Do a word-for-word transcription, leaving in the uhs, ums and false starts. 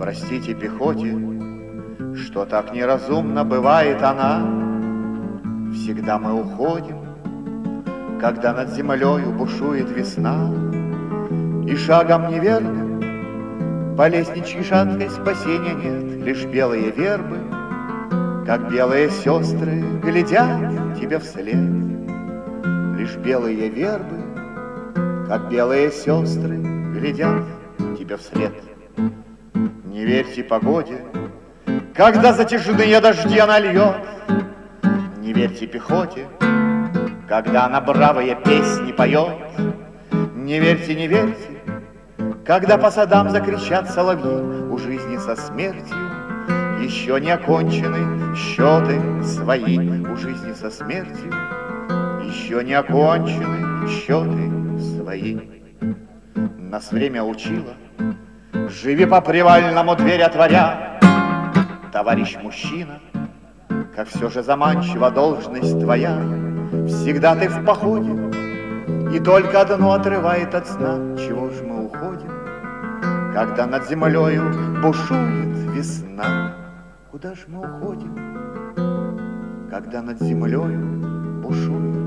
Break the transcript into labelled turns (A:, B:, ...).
A: Простите пехоте, что так неразумно бывает она. Всегда мы уходим, когда над землею бушует весна, и шагом неверным по лестничке шаткой спасения нет. Лишь белые вербы, как белые сестры, глядят тебе вслед. Лишь белые вербы, как белые сестры, глядят тебе вслед. Не верьте погоде, когда затяжные дожди она льет. Не верьте пехоте, когда она бравые песни поет. Не верьте, не верьте, когда по садам закричат соловьи. У жизни со смертью еще не окончены счеты свои. У жизни со смертью еще не окончены счеты свои. Нас время учило, живи по привальному, дверь отворя. Товарищ мужчина, как все же заманчива должность твоя. Всегда ты в походе, и только одно отрывает от сна. Чего ж мы уходим, когда над землею бушует весна? Куда ж мы уходим, когда над землею бушует